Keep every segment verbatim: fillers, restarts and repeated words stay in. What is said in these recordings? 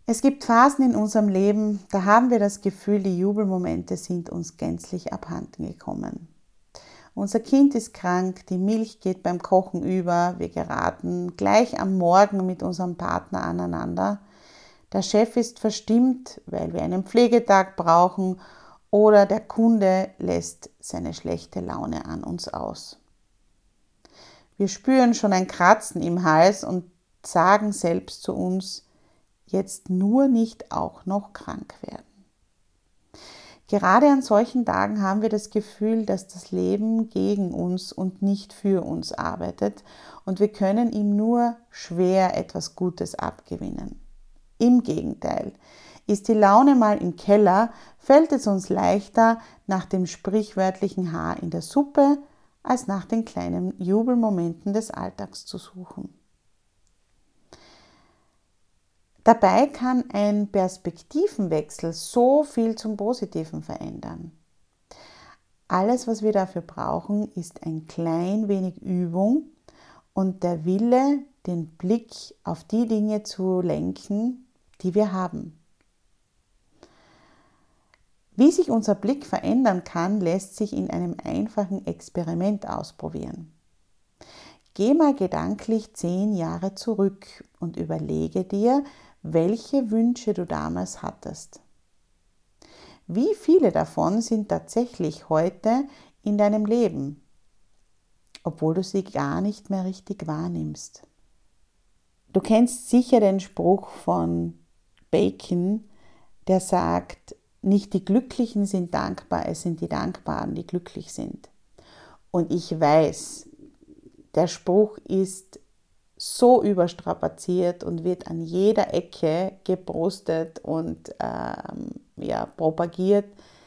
Es gibt Phasen in unserem Leben, da haben wir das Gefühl, die Jubelmomente sind uns gänzlich abhanden gekommen. Unser Kind ist krank, die Milch geht beim Kochen über, wir geraten gleich am Morgen mit unserem Partner aneinander. Der Chef ist verstimmt, weil wir einen Pflegetag brauchen, oder der Kunde lässt seine schlechte Laune an uns aus. Wir spüren schon ein Kratzen im Hals und sagen selbst zu uns, jetzt nur nicht auch noch krank werden. Gerade an solchen Tagen haben wir das Gefühl, dass das Leben gegen uns und nicht für uns arbeitet und wir können ihm nur schwer etwas Gutes abgewinnen. Im Gegenteil, ist die Laune mal im Keller, fällt es uns leichter, nach dem sprichwörtlichen Haar in der Suppe, als nach den kleinen Jubelmomenten des Alltags zu suchen. Dabei kann ein Perspektivenwechsel so viel zum Positiven verändern. Alles, was wir dafür brauchen, ist ein klein wenig Übung und der Wille, den Blick auf die Dinge zu lenken, die wir haben. Wie sich unser Blick verändern kann, lässt sich in einem einfachen Experiment ausprobieren. Geh mal gedanklich zehn Jahre zurück und überlege dir, welche Wünsche du damals hattest. Wie viele davon sind tatsächlich heute in deinem Leben, obwohl du sie gar nicht mehr richtig wahrnimmst? Du kennst sicher den Spruch von Bacon, der sagt, nicht die Glücklichen sind dankbar, es sind die Dankbaren, die glücklich sind. Und ich weiß, der Spruch ist so überstrapaziert und wird an jeder Ecke gepostet und ähm, ja, propagiert.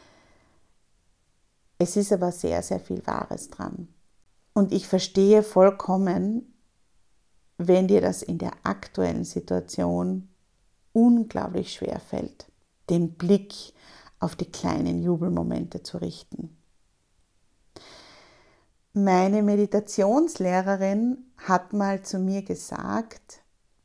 Es ist aber sehr, sehr viel Wahres dran. Und ich verstehe vollkommen, wenn dir das in der aktuellen Situation unglaublich schwer fällt, den Blick auf die kleinen Jubelmomente zu richten. Meine Meditationslehrerin hat mal zu mir gesagt,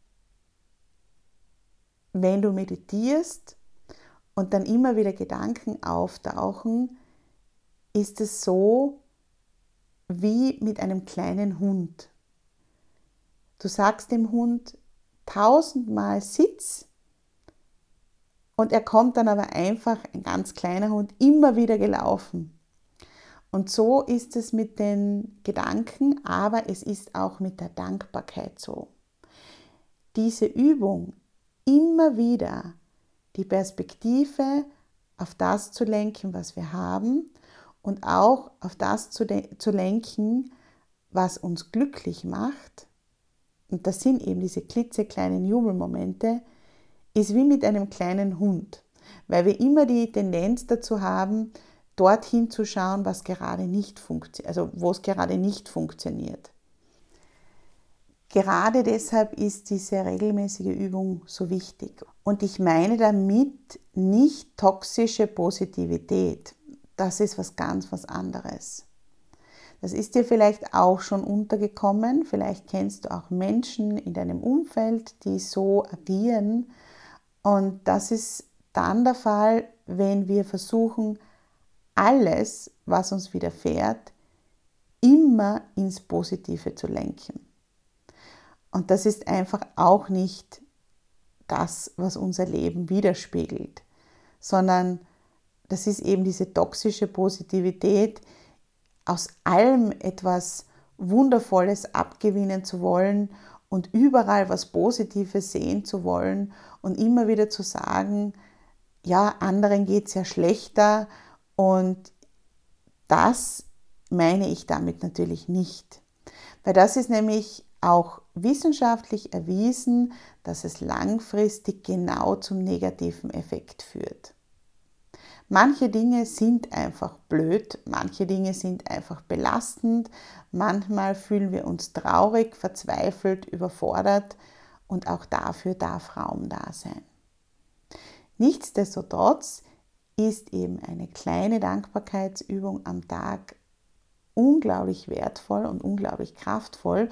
wenn du meditierst und dann immer wieder Gedanken auftauchen, ist es so wie mit einem kleinen Hund. Du sagst dem Hund tausendmal Sitz und er kommt dann aber einfach, ein ganz kleiner Hund, immer wieder gelaufen. Und so ist es mit den Gedanken, aber es ist auch mit der Dankbarkeit so. Diese Übung, immer wieder die Perspektive auf das zu lenken, was wir haben und auch auf das zu, zu lenken, was uns glücklich macht, und das sind eben diese klitzekleinen Jubelmomente, ist wie mit einem kleinen Hund, weil wir immer die Tendenz dazu haben, dorthin zu schauen, was gerade nicht funktioniert, also wo es gerade nicht funktioniert. Gerade deshalb ist diese regelmäßige Übung so wichtig. Und ich meine damit nicht toxische Positivität. Das ist was ganz was anderes. Das ist dir vielleicht auch schon untergekommen. Vielleicht kennst du auch Menschen in deinem Umfeld, die so agieren. Und das ist dann der Fall, wenn wir versuchen, alles, was uns widerfährt, immer ins Positive zu lenken. Und das ist einfach auch nicht das, was unser Leben widerspiegelt, sondern das ist eben diese toxische Positivität, aus allem etwas Wundervolles abgewinnen zu wollen und überall was Positives sehen zu wollen und immer wieder zu sagen, ja, anderen geht es ja schlechter. Und das meine ich damit natürlich nicht, weil das ist nämlich auch wissenschaftlich erwiesen, dass es langfristig genau zum negativen Effekt führt. Manche Dinge sind einfach blöd, manche Dinge sind einfach belastend, manchmal fühlen wir uns traurig, verzweifelt, überfordert und auch dafür darf Raum da sein. Nichtsdestotrotz ist eben eine kleine Dankbarkeitsübung am Tag unglaublich wertvoll und unglaublich kraftvoll.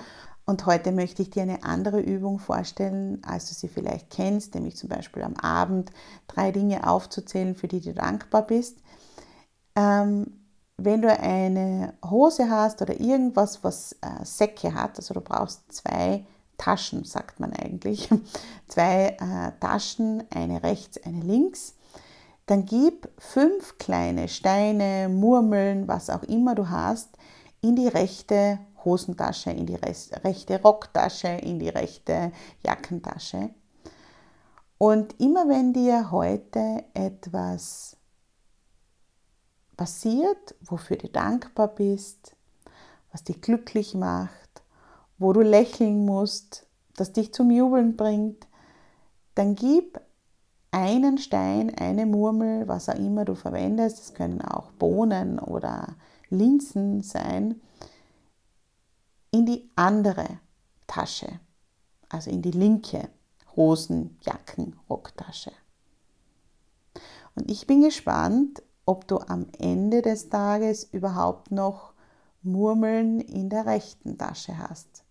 Und heute möchte ich dir eine andere Übung vorstellen, als du sie vielleicht kennst, nämlich zum Beispiel am Abend drei Dinge aufzuzählen, für die du dankbar bist. Ähm, wenn du eine Hose hast oder irgendwas, was äh, Säcke hat, also du brauchst zwei Taschen, sagt man eigentlich, zwei äh, Taschen, eine rechts, eine links, dann gib fünf kleine Steine, Murmeln, was auch immer du hast, in die rechte Hosentasche, in die rechte Rocktasche, in die rechte Jackentasche. Und immer wenn dir heute etwas passiert, wofür du dankbar bist, was dich glücklich macht, wo du lächeln musst, das dich zum Jubeln bringt, dann gib einen Stein, eine Murmel, was auch immer du verwendest, das können auch Bohnen oder Linsen sein, in die andere Tasche, also in die linke Hosen-, Jacken-, Rocktasche. Und ich bin gespannt, ob du am Ende des Tages überhaupt noch Murmeln in der rechten Tasche hast.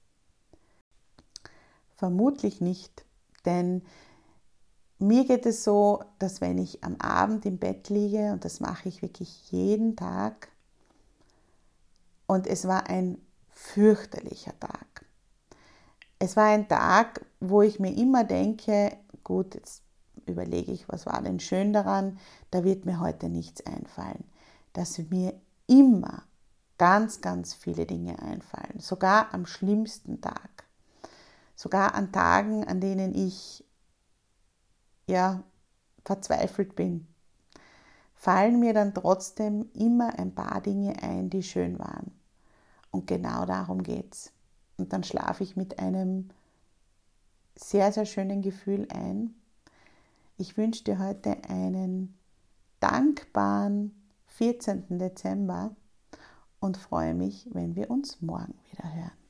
Vermutlich nicht, denn mir geht es so, dass wenn ich am Abend im Bett liege, und das mache ich wirklich jeden Tag, und es war ein fürchterlicher Tag. Es war ein Tag, wo ich mir immer denke, gut, jetzt überlege ich, was war denn schön daran, da wird mir heute nichts einfallen. Dass mir immer ganz, ganz viele Dinge einfallen, sogar am schlimmsten Tag. Sogar an Tagen, an denen ich ja verzweifelt bin, fallen mir dann trotzdem immer ein paar Dinge ein, die schön waren. Und genau darum geht's. Und dann schlafe ich mit einem sehr, sehr schönen Gefühl ein. Ich wünsche dir heute einen dankbaren vierzehnten Dezember und freue mich, wenn wir uns morgen wieder hören.